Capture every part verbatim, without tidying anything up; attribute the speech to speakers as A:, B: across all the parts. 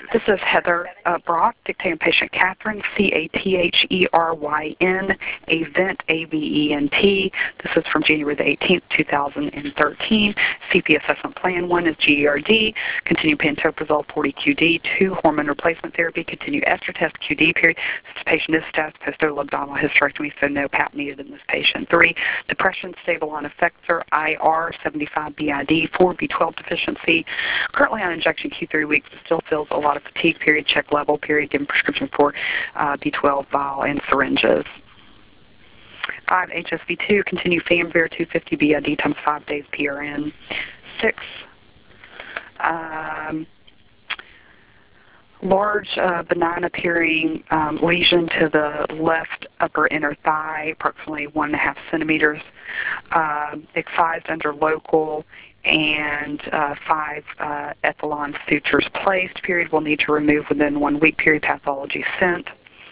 A: This is Heather uh, Brock, dictating patient Catherine, C A T H E R Y N, Avent, A V E N T. This is from January the eighteenth, two thousand thirteen. C P assessment plan one is G E R D, continue pantoprazole forty Q D, two hormone replacement therapy, continue ester test Q D period. This patient is status post-oral abdominal hysterectomy, so no P A P needed in this patient. Three, depression, stable on Effexor, I R, seventy-five B I D, four, B twelve deficiency, currently on injection Q three weeks, but still feels a lot of fatigue period, check level period, given prescription for uh, B twelve vial and syringes. Five, H S V two, continue Famvir two fifty B I D times five days P R N. Six, um, large uh, benign appearing um, lesion to the left upper inner thigh, approximately one and a half centimeters, uh, excised under local, and uh, five uh, Ethelon sutures placed. Period will need to remove within one week. Period pathology sent.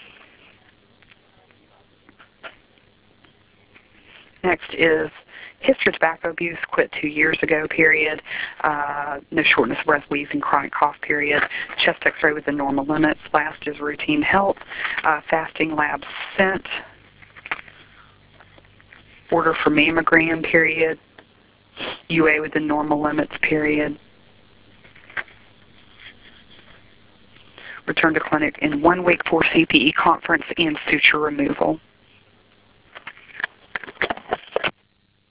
A: Next is history of tobacco abuse, quit two years ago, period. Uh, no shortness of breath, wheezing, chronic cough, period. Chest x-ray within normal limits. Last is routine health. Uh, fasting labs sent. Order for mammogram, period. U A within normal limits, period. Return to clinic in one week for C P E conference and suture removal.